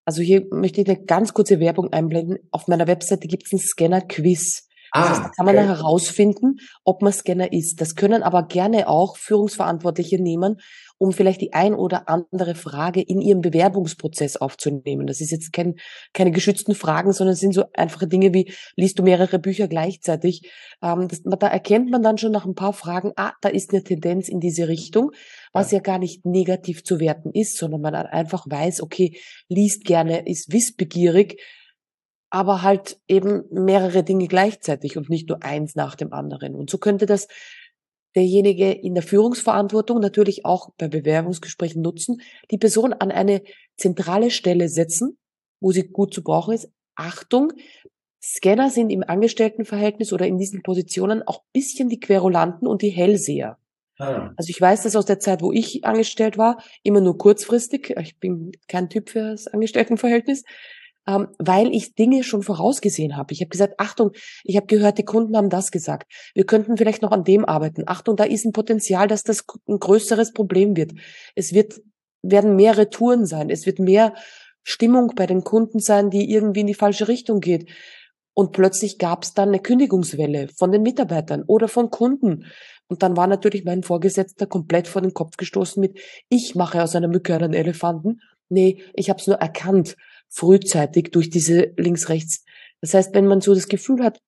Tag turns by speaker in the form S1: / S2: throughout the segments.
S1: Also hier möchte ich eine ganz kurze Werbung einblenden. Auf meiner Webseite gibt es einen Scanner-Quiz. Das heißt, da kann man dann
S2: Okay.
S1: herausfinden, ob man Scanner ist. Das können aber gerne auch Führungsverantwortliche nehmen, um vielleicht die ein oder andere Frage in ihrem Bewerbungsprozess aufzunehmen. Das ist jetzt keine geschützten Fragen, sondern es sind so einfache Dinge wie, liest du mehrere Bücher gleichzeitig? Da erkennt man dann schon nach ein paar Fragen, da ist eine Tendenz in diese Richtung, was
S2: Ja.
S1: ja gar nicht negativ zu werten ist, sondern man dann einfach weiß, okay, liest gerne, ist wissbegierig, aber halt eben mehrere Dinge gleichzeitig und nicht nur eins nach dem anderen. Und so könnte das derjenige in der Führungsverantwortung natürlich auch bei Bewerbungsgesprächen nutzen, die Person an eine zentrale Stelle setzen, wo sie gut zu brauchen ist. Achtung, Scanner sind im Angestelltenverhältnis oder in diesen Positionen auch bisschen die Querulanten und die Hellseher.
S2: Ah.
S1: Also ich weiß das aus der Zeit, wo ich angestellt war, immer nur kurzfristig. Ich bin kein Typ für das Angestelltenverhältnis, weil ich Dinge schon vorausgesehen habe. Ich habe gesagt, Achtung, ich habe gehört, die Kunden haben das gesagt. Wir könnten vielleicht noch an dem arbeiten. Achtung, da ist ein Potenzial, dass das ein größeres Problem wird. Werden mehr Retouren sein. Es wird mehr Stimmung bei den Kunden sein, die irgendwie in die falsche Richtung geht. Und plötzlich gab es dann eine Kündigungswelle von den Mitarbeitern oder von Kunden. Und dann war natürlich mein Vorgesetzter komplett vor den Kopf gestoßen mit, ich mache aus einer Mücke einen Elefanten. Nee, ich habe es nur erkannt, frühzeitig durch diese links-rechts. Das heißt, wenn man so das Gefühl hat,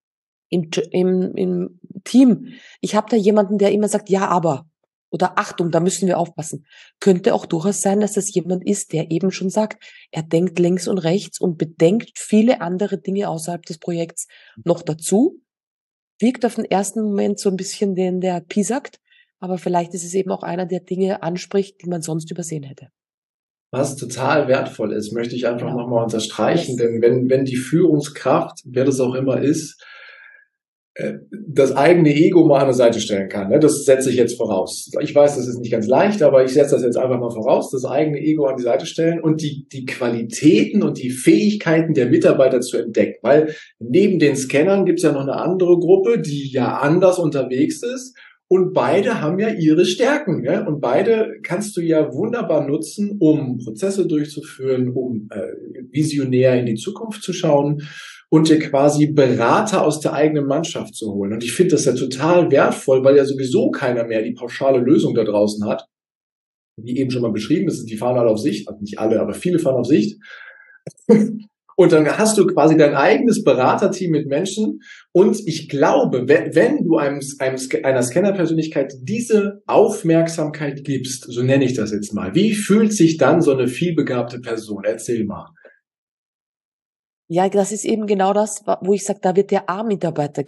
S1: im Team, ich habe da jemanden, der immer sagt, ja, aber, oder Achtung, da müssen wir aufpassen. Könnte auch durchaus sein, dass das jemand ist, der eben schon sagt, er denkt links und rechts und bedenkt viele andere Dinge außerhalb des Projekts noch dazu, wirkt auf den ersten Moment so ein bisschen den, der piesackt, aber vielleicht ist es eben auch einer, der Dinge anspricht, die man sonst übersehen hätte.
S2: Was total wertvoll ist, möchte ich einfach
S1: Genau.
S2: nochmal unterstreichen,
S1: Yes.
S2: denn wenn die Führungskraft, wer das auch immer ist, das eigene Ego mal an der Seite stellen kann, ne? Das setze ich jetzt voraus. Ich weiß, das ist nicht ganz leicht, aber ich setze das jetzt einfach mal voraus, das eigene Ego an die Seite stellen und die Qualitäten und die Fähigkeiten der Mitarbeiter zu entdecken. Weil neben den Scannern gibt es ja noch eine andere Gruppe, die ja anders unterwegs ist. Und beide haben ja ihre Stärken, ja? Und beide kannst du ja wunderbar nutzen, um Prozesse durchzuführen, um visionär in die Zukunft zu schauen und dir quasi Berater aus der eigenen Mannschaft zu holen. Und ich finde das ja total wertvoll, weil ja sowieso keiner mehr die pauschale Lösung da draußen hat. Wie eben schon mal beschrieben, die fahren alle auf Sicht, also nicht alle, aber viele fahren auf Sicht. Und dann hast du quasi dein eigenes Beraterteam mit Menschen. Und ich glaube, wenn du einer Scanner-Persönlichkeit diese Aufmerksamkeit gibst, so nenne ich das jetzt mal, wie fühlt sich dann so eine vielbegabte Person? Erzähl mal.
S1: Ja, das ist eben genau das, wo ich sage, da wird der A-Mitarbeiter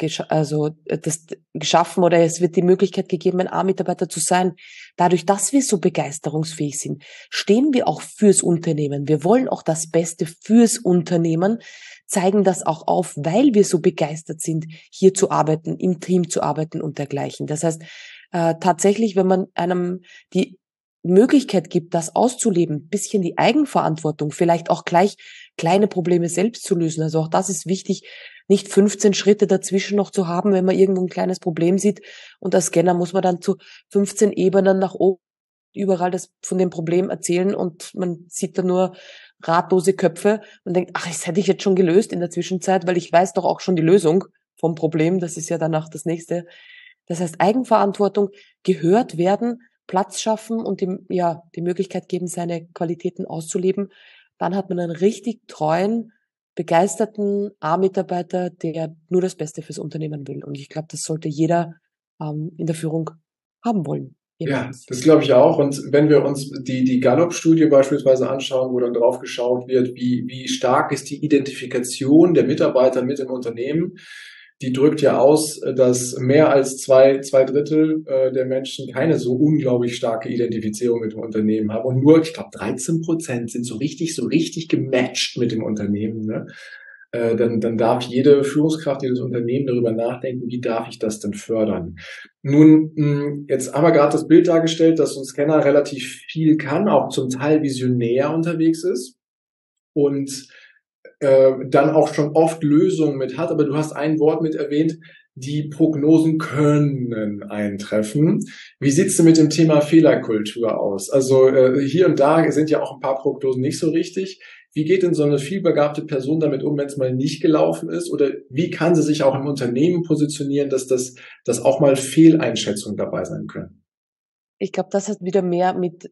S1: geschaffen oder es wird die Möglichkeit gegeben, ein A-Mitarbeiter zu sein. Dadurch, dass wir so begeisterungsfähig sind, stehen wir auch fürs Unternehmen. Wir wollen auch das Beste fürs Unternehmen, zeigen das auch auf, weil wir so begeistert sind, hier zu arbeiten, im Team zu arbeiten und dergleichen. Das heißt, tatsächlich, wenn man einem die Möglichkeit gibt, das auszuleben, bisschen die Eigenverantwortung, vielleicht auch gleich kleine Probleme selbst zu lösen. Also auch das ist wichtig, nicht 15 Schritte dazwischen noch zu haben, wenn man irgendwo ein kleines Problem sieht. Und als Scanner muss man dann zu 15 Ebenen nach oben überall das von dem Problem erzählen und man sieht da nur ratlose Köpfe und denkt, ach, das hätte ich jetzt schon gelöst in der Zwischenzeit, weil ich weiß doch auch schon die Lösung vom Problem. Das ist ja danach das nächste. Das heißt, Eigenverantwortung, gehört werden, Platz schaffen und die Möglichkeit geben, seine Qualitäten auszuleben. Dann hat man einen richtig treuen, begeisterten A-Mitarbeiter, der nur das Beste fürs Unternehmen will. Und ich glaube, das sollte jeder in der Führung haben wollen.
S2: Ja,
S1: Jedenfalls.
S2: das glaube ich auch. Und wenn wir uns die Gallup-Studie beispielsweise anschauen, wo dann drauf geschaut wird, wie stark ist die Identifikation der Mitarbeiter mit dem Unternehmen, die drückt ja aus, dass mehr als zwei Drittel der Menschen keine so unglaublich starke Identifizierung mit dem Unternehmen haben. Und nur, ich glaube, 13% sind so richtig gematcht mit dem Unternehmen, ne? Dann darf jede Führungskraft, jedes Unternehmen darüber nachdenken, wie darf ich das denn fördern. Nun, jetzt haben wir gerade das Bild dargestellt, dass so ein Scanner relativ viel kann, auch zum Teil visionär unterwegs ist und dann auch schon oft Lösungen mit hat. Aber du hast ein Wort mit erwähnt, die Prognosen können eintreffen. Wie sieht's denn mit dem Thema Fehlerkultur aus? Also hier und da sind ja auch ein paar Prognosen nicht so richtig. Wie geht denn so eine vielbegabte Person damit um, wenn es mal nicht gelaufen ist? Oder wie kann sie sich auch im Unternehmen positionieren, dass auch mal Fehleinschätzungen dabei sein können?
S1: Ich glaube, das hat wieder mehr mit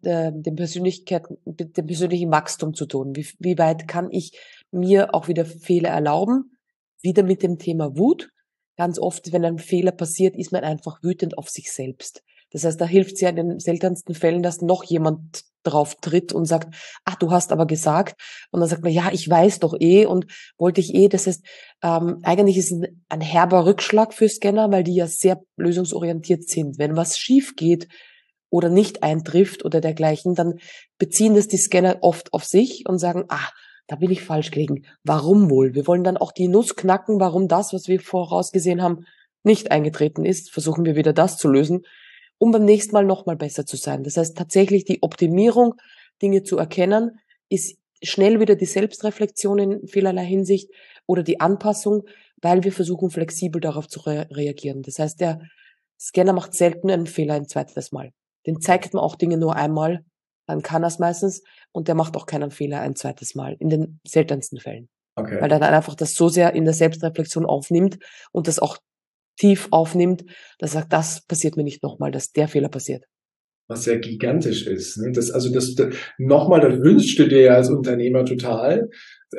S1: mit dem persönlichen Wachstum zu tun. Wie weit kann ich mir auch wieder Fehler erlauben? Wieder mit dem Thema Wut. Ganz oft, wenn ein Fehler passiert, ist man einfach wütend auf sich selbst. Das heißt, da hilft es ja in den seltensten Fällen, dass noch jemand drauf tritt und sagt, ach, du hast aber gesagt. Und dann sagt man, ja, ich weiß doch und wollte ich Das heißt, eigentlich ist es ein herber Rückschlag für Scanner, weil die ja sehr lösungsorientiert sind. Wenn was schief geht, oder nicht eintrifft oder dergleichen, dann beziehen das die Scanner oft auf sich und sagen, da bin ich falsch gelegen. Warum wohl? Wir wollen dann auch die Nuss knacken, warum das, was wir vorausgesehen haben, nicht eingetreten ist. Versuchen wir wieder das zu lösen, um beim nächsten Mal nochmal besser zu sein. Das heißt, tatsächlich die Optimierung, Dinge zu erkennen, ist schnell wieder die Selbstreflexion in vielerlei Hinsicht oder die Anpassung, weil wir versuchen, flexibel darauf zu reagieren. Das heißt, der Scanner macht selten einen Fehler ein zweites Mal. Den zeigt man auch Dinge nur einmal, dann kann er es meistens und der macht auch keinen Fehler ein zweites Mal, in den seltensten Fällen.
S2: Okay.
S1: Weil er dann einfach das so sehr in der Selbstreflexion aufnimmt und das auch tief aufnimmt, dass er sagt, das passiert mir nicht nochmal, dass der Fehler passiert.
S2: Was ja gigantisch ist. Ne? Nochmal, das wünschst du dir ja als Unternehmer total.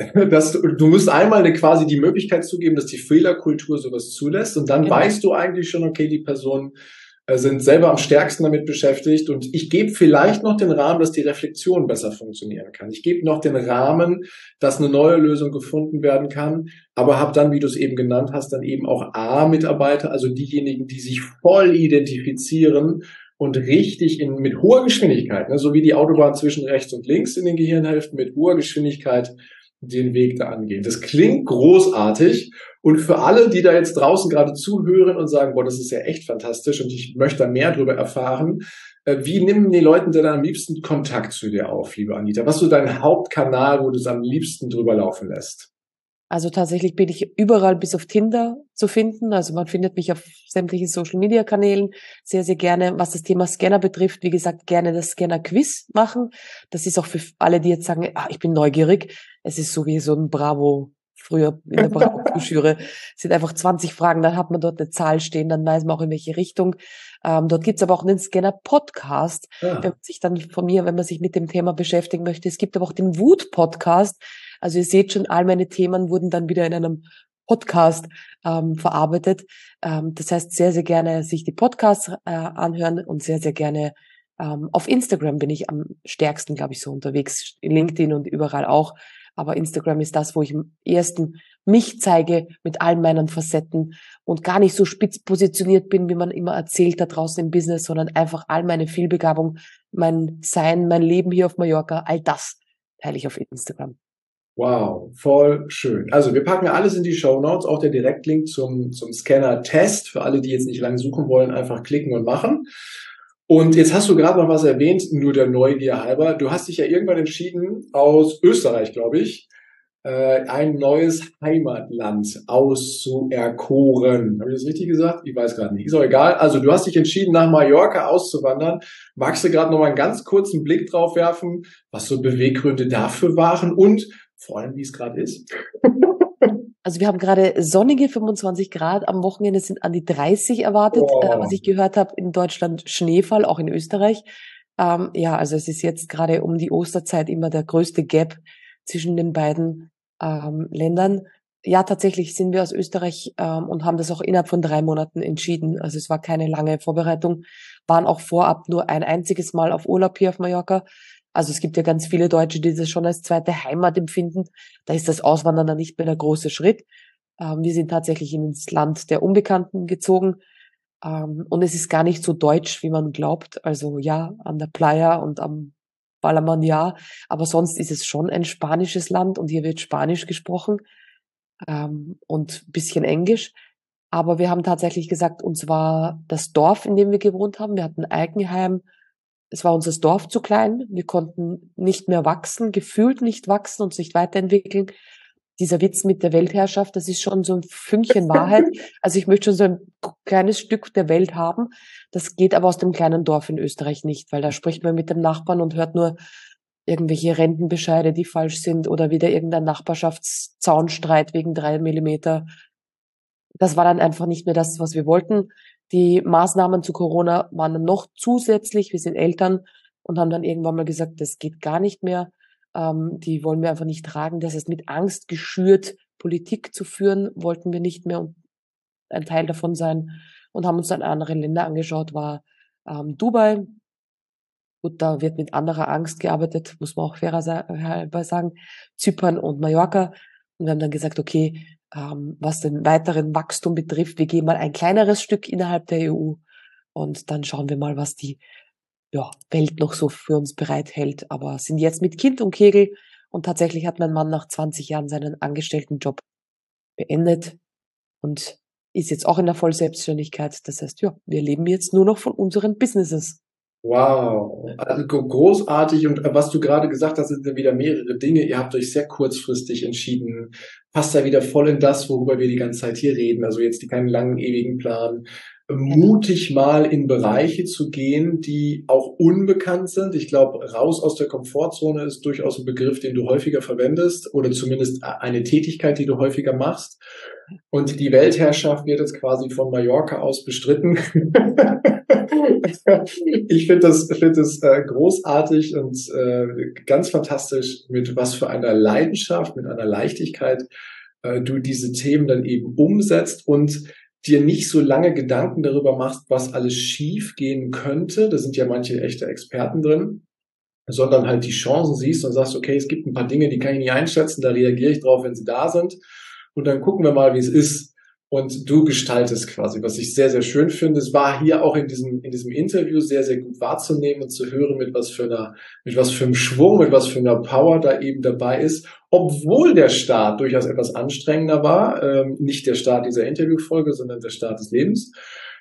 S2: Du musst einmal quasi die Möglichkeit zugeben, dass die Fehlerkultur sowas zulässt und dann weißt du eigentlich schon, okay, die Personen sind selber am stärksten damit beschäftigt und ich gebe vielleicht noch den Rahmen, dass die Reflexion besser funktionieren kann. Ich gebe noch den Rahmen, dass eine neue Lösung gefunden werden kann, aber habe dann, wie du es eben genannt hast, dann eben auch A-Mitarbeiter, also diejenigen, die sich voll identifizieren und richtig mit hoher Geschwindigkeit, ne, so wie die Autobahn zwischen rechts und links in den Gehirnhälften, mit hoher Geschwindigkeit den Weg da angehen. Das klingt großartig und für alle, die da jetzt draußen gerade zuhören und sagen, boah, das ist ja echt fantastisch und ich möchte da mehr drüber erfahren, wie nehmen die Leute denn am liebsten Kontakt zu dir auf, liebe Anita? Was ist so dein Hauptkanal, wo du es am liebsten drüber laufen lässt?
S1: Also tatsächlich bin ich überall bis auf Tinder zu finden. Also man findet mich auf sämtlichen Social-Media-Kanälen sehr, sehr gerne. Was das Thema Scanner betrifft, wie gesagt, gerne das Scanner-Quiz machen. Das ist auch für alle, die jetzt sagen, ich bin neugierig. Es ist so wie so ein Bravo, früher in der Bravo-Broschüre. Es sind einfach 20 Fragen, dann hat man dort eine Zahl stehen, dann weiß man auch in welche Richtung. Dort gibt's aber auch einen Scanner-Podcast, wenn man sich dann wenn man sich mit dem Thema beschäftigen möchte. Es gibt aber auch den Wut-Podcast. Also ihr seht schon, all meine Themen wurden dann wieder in einem Podcast verarbeitet. Das heißt, sehr, sehr gerne sich die Podcasts anhören und sehr, sehr gerne auf Instagram bin ich am stärksten, glaube ich, so unterwegs. In LinkedIn und überall auch. Aber Instagram ist das, wo ich am ehesten mich zeige mit all meinen Facetten und gar nicht so spitz positioniert bin, wie man immer erzählt da draußen im Business, sondern einfach all meine Vielbegabung, mein Sein, mein Leben hier auf Mallorca, all das teile ich auf Instagram.
S2: Wow, voll schön. Also wir packen alles in die Shownotes, auch der Direktlink zum Scanner-Test. Für alle, die jetzt nicht lange suchen wollen, einfach klicken und machen. Und jetzt hast du gerade noch was erwähnt, nur der Neugier halber. Du hast dich ja irgendwann entschieden, aus Österreich, glaube ich, ein neues Heimatland auszuerkoren. Habe ich das richtig gesagt? Ich weiß gerade nicht. Ist auch egal. Also du hast dich entschieden, nach Mallorca auszuwandern. Magst du gerade noch mal einen ganz kurzen Blick drauf werfen, was so Beweggründe dafür waren und vor allem, wie es gerade ist?
S1: Also wir haben gerade sonnige 25 Grad, am Wochenende sind an die 30 erwartet, was ich gehört habe, in Deutschland Schneefall, auch in Österreich. Also es ist jetzt gerade um die Osterzeit immer der größte Gap zwischen den beiden Ländern. Ja, tatsächlich sind wir aus Österreich und haben das auch innerhalb von 3 Monaten entschieden. Also es war keine lange Vorbereitung, waren auch vorab nur ein einziges Mal auf Urlaub hier auf Mallorca. Also es gibt ja ganz viele Deutsche, die das schon als zweite Heimat empfinden. Da ist das Auswandern dann nicht mehr der große Schritt. Wir sind tatsächlich ins Land der Unbekannten gezogen. Und es ist gar nicht so deutsch, wie man glaubt. Also ja, an der Playa und am Ballermann ja. Aber sonst ist es schon ein spanisches Land und hier wird Spanisch gesprochen und ein bisschen Englisch. Aber wir haben tatsächlich gesagt, uns war das Dorf, in dem wir gewohnt haben. Wir hatten ein Eigenheim. Es war unser Dorf zu klein. Wir konnten nicht mehr wachsen, gefühlt nicht wachsen und sich weiterentwickeln. Dieser Witz mit der Weltherrschaft, das ist schon so ein Fünkchen Wahrheit. Also ich möchte schon so ein kleines Stück der Welt haben. Das geht aber aus dem kleinen Dorf in Österreich nicht, weil da spricht man mit dem Nachbarn und hört nur irgendwelche Rentenbescheide, die falsch sind oder wieder irgendein Nachbarschaftszaunstreit wegen 3 Millimeter. Das war dann einfach nicht mehr das, was wir wollten. Die Maßnahmen zu Corona waren dann noch zusätzlich. Wir sind Eltern und haben dann irgendwann mal gesagt, das geht gar nicht mehr. Die wollen wir einfach nicht tragen. Das heißt, mit Angst geschürt Politik zu führen, wollten wir nicht mehr ein Teil davon sein und haben uns dann andere Länder angeschaut, war Dubai. Gut, da wird mit anderer Angst gearbeitet, muss man auch fairer halber sagen, Zypern und Mallorca. Und wir haben dann gesagt, okay, was den weiteren Wachstum betrifft, wir gehen mal ein kleineres Stück innerhalb der EU und dann schauen wir mal, was die Welt noch so für uns bereithält. Aber sind jetzt mit Kind und Kegel und tatsächlich hat mein Mann nach 20 Jahren seinen Angestelltenjob beendet und ist jetzt auch in der Vollselbstständigkeit. Das heißt, wir leben jetzt nur noch von unseren Businesses.
S2: Wow, also großartig. Und was du gerade gesagt hast, sind ja wieder mehrere Dinge. Ihr habt euch sehr kurzfristig entschieden. Passt da wieder voll in das, worüber wir die ganze Zeit hier reden. Also jetzt keinen langen, ewigen Plan. Mutig mal in Bereiche zu gehen, die auch unbekannt sind. Ich glaube, raus aus der Komfortzone ist durchaus ein Begriff, den du häufiger verwendest oder zumindest eine Tätigkeit, die du häufiger machst. Und die Weltherrschaft wird jetzt quasi von Mallorca aus bestritten. Ich finde das großartig und ganz fantastisch, mit was für einer Leidenschaft, mit einer Leichtigkeit du diese Themen dann eben umsetzt und dir nicht so lange Gedanken darüber machst, was alles schief gehen könnte. Da sind ja manche echte Experten drin, sondern halt die Chancen siehst und sagst, okay, es gibt ein paar Dinge, die kann ich nicht einschätzen, da reagiere ich drauf, wenn sie da sind. Und dann gucken wir mal, wie es ist. Und du gestaltest quasi, was ich sehr, sehr schön finde. Es war hier auch in diesem Interview sehr, sehr gut wahrzunehmen und zu hören, mit was für einem Schwung, mit was für einer Power da eben dabei ist. Obwohl der Start durchaus etwas anstrengender war. Nicht der Start dieser Interviewfolge, sondern der Start des Lebens.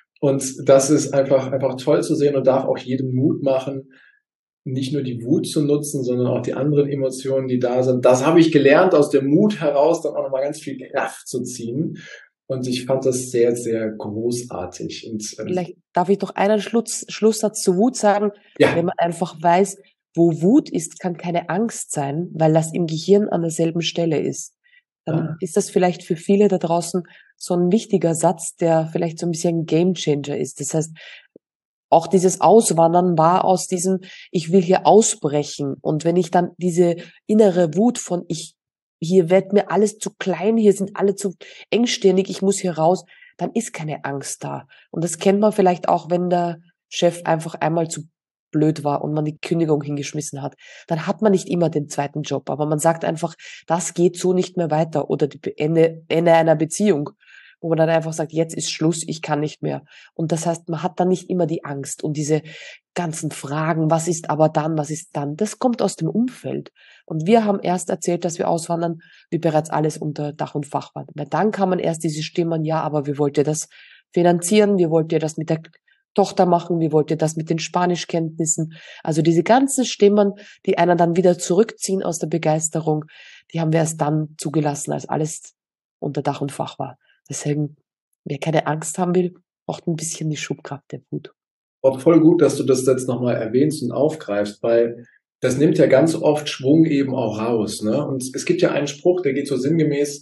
S2: Und das ist einfach toll zu sehen und darf auch jedem Mut machen, nicht nur die Wut zu nutzen, sondern auch die anderen Emotionen, die da sind. Das habe ich gelernt, aus dem Mut heraus dann auch nochmal ganz viel Kraft zu ziehen. Und ich fand das sehr, sehr großartig. Und
S1: vielleicht darf ich doch einen Schlusssatz zu Wut sagen.
S2: Ja.
S1: Wenn man einfach weiß, wo Wut ist, kann keine Angst sein, weil das im Gehirn an derselben Stelle ist. Dann ist das vielleicht für viele da draußen so ein wichtiger Satz, der vielleicht so ein bisschen ein Gamechanger ist. Das heißt, auch dieses Auswandern war aus diesem, ich will hier ausbrechen. Und wenn ich dann diese innere Wut von hier wird mir alles zu klein, hier sind alle zu engstirnig, ich muss hier raus, dann ist keine Angst da. Und das kennt man vielleicht auch, wenn der Chef einfach einmal zu blöd war und man die Kündigung hingeschmissen hat. Dann hat man nicht immer den zweiten Job, aber man sagt einfach, das geht so nicht mehr weiter oder die Ende einer Beziehung, wo man dann einfach sagt, jetzt ist Schluss, ich kann nicht mehr. Und das heißt, man hat dann nicht immer die Angst und diese ganzen Fragen, was ist aber dann, was ist dann, das kommt aus dem Umfeld. Und wir haben erst erzählt, dass wir auswandern, wie bereits alles unter Dach und Fach war. Weil dann kamen erst diese Stimmen, ja, aber wie wollt ihr das finanzieren, wie wollt ihr das mit der Tochter machen, wie wollt ihr das mit den Spanischkenntnissen? Also diese ganzen Stimmen, die einen dann wieder zurückziehen aus der Begeisterung, die haben wir erst dann zugelassen, als alles unter Dach und Fach war. Deswegen, wer keine Angst haben will, braucht ein bisschen die Schubkraft der Wut.
S2: Auch voll gut, dass du das jetzt nochmal erwähnst und aufgreifst, weil das nimmt ja ganz oft Schwung eben auch raus. Ne? Und es gibt ja einen Spruch, der geht so sinngemäß,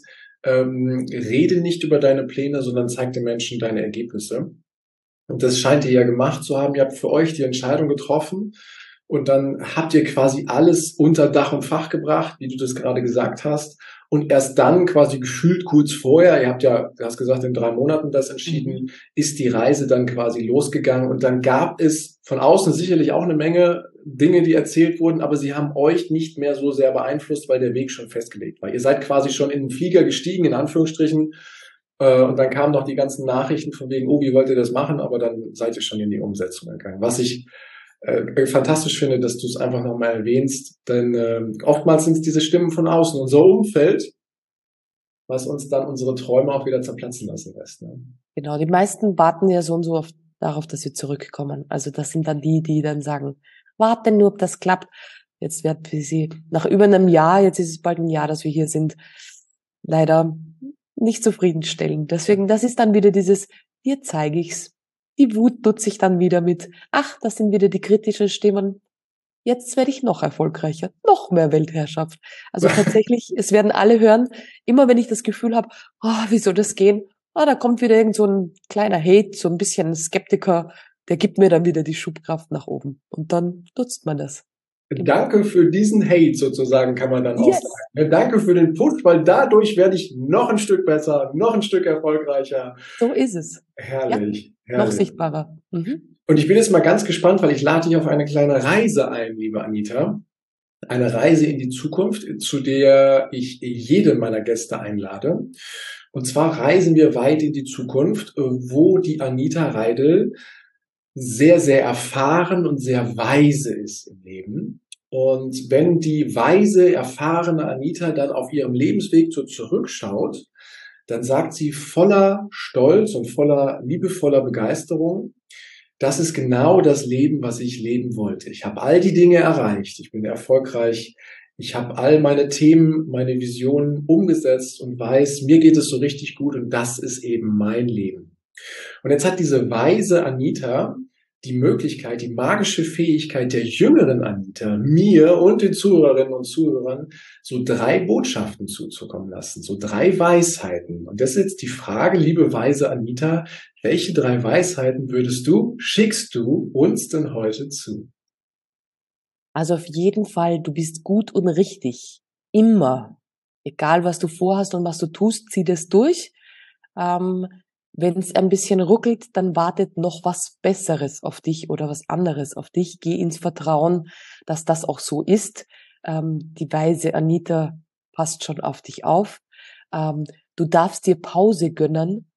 S2: rede nicht über deine Pläne, sondern zeig den Menschen deine Ergebnisse. Und das scheint ihr ja gemacht zu haben. Ihr habt für euch die Entscheidung getroffen und dann habt ihr quasi alles unter Dach und Fach gebracht, wie du das gerade gesagt hast. Und erst dann quasi gefühlt kurz vorher, du hast gesagt, in 3 Monaten das entschieden, ist die Reise dann quasi losgegangen. Und dann gab es von außen sicherlich auch eine Menge Dinge, die erzählt wurden, aber sie haben euch nicht mehr so sehr beeinflusst, weil der Weg schon festgelegt war. Ihr seid quasi schon in den Flieger gestiegen, in Anführungsstrichen. Und dann kamen noch die ganzen Nachrichten von wegen, oh, wie wollt ihr das machen? Aber dann seid ihr schon in die Umsetzung gegangen. Was ich fantastisch finde, dass du es einfach nochmal erwähnst, denn oftmals sind es diese Stimmen von außen, unser Umfeld, was uns dann unsere Träume auch wieder zerplatzen lassen lässt. Ne?
S1: Genau, die meisten warten ja so und so darauf, dass wir zurückkommen. Also das sind dann die dann sagen, warten nur, ob das klappt. Jetzt werden wir sie nach über einem Jahr, jetzt ist es bald ein Jahr, dass wir hier sind, leider nicht zufriedenstellend. Deswegen, das ist dann wieder dieses, dir zeige ich's. Die Wut nutze ich dann wieder mit, ach, das sind wieder die kritischen Stimmen. jetzt werde ich noch erfolgreicher, noch mehr Weltherrschaft. Also tatsächlich, es werden alle hören, immer wenn ich das Gefühl habe, wie soll das gehen? Da kommt wieder irgend so ein kleiner Hate, so ein bisschen ein Skeptiker, der gibt mir dann wieder die Schubkraft nach oben. Und dann nutzt man das.
S2: Danke für diesen Hate sozusagen, kann man dann auch sagen. Danke für den Push, weil dadurch werde ich noch ein Stück besser, noch ein Stück erfolgreicher.
S1: So ist es.
S2: Herrlich.
S1: Noch sichtbarer.
S2: Und ich bin jetzt mal ganz gespannt, weil ich lade dich auf eine kleine Reise ein, liebe Anita. Eine Reise in die Zukunft, zu der ich jede meiner Gäste einlade. Und zwar reisen wir weit in die Zukunft, wo die Anita Reidel sehr, sehr erfahren und sehr weise ist im Leben. Und wenn die weise, erfahrene Anita dann auf ihrem Lebensweg so zurückschaut, dann sagt sie voller Stolz und voller liebevoller Begeisterung, das ist genau das Leben, was ich leben wollte. Ich habe all die Dinge erreicht. Ich bin erfolgreich. Ich habe all meine Themen, meine Visionen umgesetzt und weiß, mir geht es so richtig gut und das ist eben mein Leben. Und jetzt hat diese weise Anita die Möglichkeit, die magische Fähigkeit der jüngeren Anita, mir und den Zuhörerinnen und Zuhörern so 3 Botschaften zuzukommen lassen, so 3 Weisheiten. Und das ist jetzt die Frage, liebe weise Anita, welche 3 Weisheiten schickst du uns denn heute zu?
S1: Also auf jeden Fall, du bist gut und richtig. Immer. Egal, was du vorhast und was du tust, zieh das durch. Wenn es ein bisschen ruckelt, dann wartet noch was Besseres auf dich oder was anderes auf dich. Geh ins Vertrauen, dass das auch so ist. Die weise Anita passt schon auf dich auf. Du darfst dir Pause gönnen.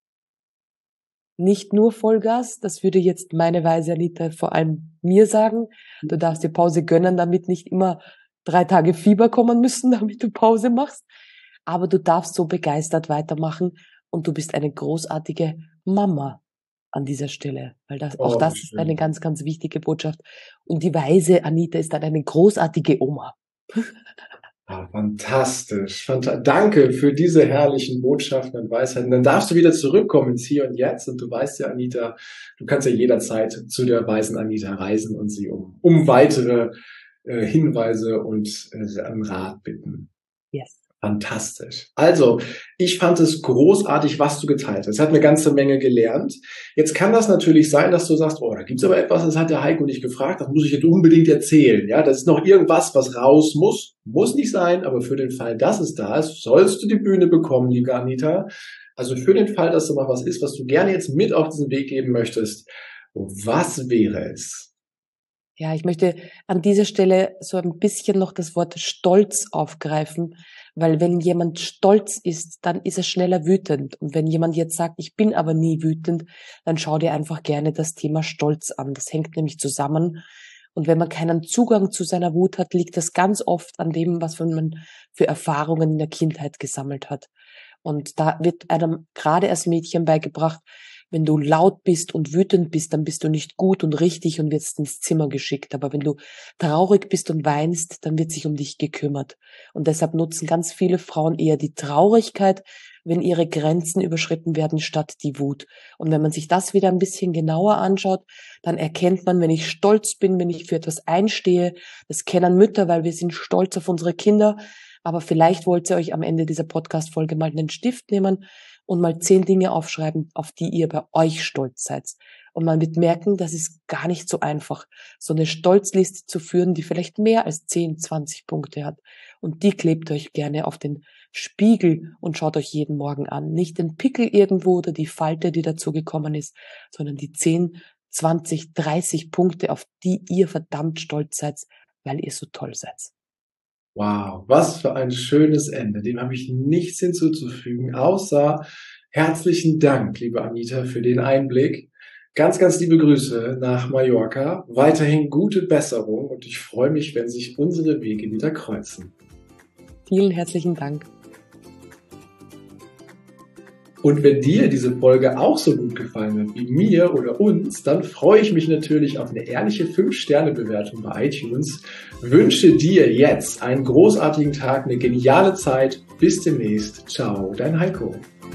S1: Nicht nur Vollgas, das würde jetzt meine weise Anita vor allem mir sagen. Du darfst dir Pause gönnen, damit nicht immer 3 Tage Fieber kommen müssen, damit du Pause machst. Aber du darfst so begeistert weitermachen. Und du bist eine großartige Mama an dieser Stelle, weil das ist eine ganz, ganz wichtige Botschaft. Und die weise Anita ist dann eine großartige Oma.
S2: Fantastisch. Danke für diese herrlichen Botschaften und Weisheiten. Dann darfst du wieder zurückkommen ins Hier und Jetzt. Und du weißt ja, Anita, du kannst ja jederzeit zu der weisen Anita reisen und sie um weitere Hinweise und Rat bitten.
S1: Yes.
S2: Fantastisch. Also, ich fand es großartig, was du geteilt hast. Es hat eine ganze Menge gelernt. Jetzt kann das natürlich sein, dass du sagst, da gibt's aber etwas, das hat der Heiko nicht gefragt, das muss ich jetzt unbedingt erzählen. Ja, das ist noch irgendwas, was raus muss. Muss nicht sein, aber für den Fall, dass es da ist, sollst du die Bühne bekommen, liebe Anita. Also für den Fall, dass da noch was ist, was du gerne jetzt mit auf diesen Weg geben möchtest, was wäre es?
S1: Ja, ich möchte an dieser Stelle so ein bisschen noch das Wort Stolz aufgreifen, weil wenn jemand stolz ist, dann ist er schneller wütend. Und wenn jemand jetzt sagt, ich bin aber nie wütend, dann schau dir einfach gerne das Thema Stolz an. Das hängt nämlich zusammen. Und wenn man keinen Zugang zu seiner Wut hat, liegt das ganz oft an dem, was man für Erfahrungen in der Kindheit gesammelt hat. Und da wird einem gerade als Mädchen beigebracht, wenn du laut bist und wütend bist, dann bist du nicht gut und richtig und wirst ins Zimmer geschickt. Aber wenn du traurig bist und weinst, dann wird sich um dich gekümmert. Und deshalb nutzen ganz viele Frauen eher die Traurigkeit, wenn ihre Grenzen überschritten werden, statt die Wut. Und wenn man sich das wieder ein bisschen genauer anschaut, dann erkennt man, wenn ich stolz bin, wenn ich für etwas einstehe, das kennen Mütter, weil wir sind stolz auf unsere Kinder. Aber vielleicht wollt ihr euch am Ende dieser Podcast-Folge mal einen Stift nehmen und mal 10 Dinge aufschreiben, auf die ihr bei euch stolz seid. Und man wird merken, das ist gar nicht so einfach, so eine Stolzliste zu führen, die vielleicht mehr als 10, 20 Punkte hat. Und die klebt euch gerne auf den Spiegel und schaut euch jeden Morgen an. Nicht den Pickel irgendwo oder die Falte, die dazu gekommen ist, sondern die 10, 20, 30 Punkte, auf die ihr verdammt stolz seid, weil ihr so toll seid.
S2: Wow, was für ein schönes Ende. Dem habe ich nichts hinzuzufügen, außer herzlichen Dank, liebe Anita, für den Einblick. Ganz, ganz liebe Grüße nach Mallorca. Weiterhin gute Besserung und ich freue mich, wenn sich unsere Wege wieder kreuzen.
S1: Vielen herzlichen Dank.
S2: Und wenn dir diese Folge auch so gut gefallen hat wie mir oder uns, dann freue ich mich natürlich auf eine ehrliche 5-Sterne-Bewertung bei iTunes. Wünsche dir jetzt einen großartigen Tag, eine geniale Zeit. Bis demnächst. Ciao, dein Heiko.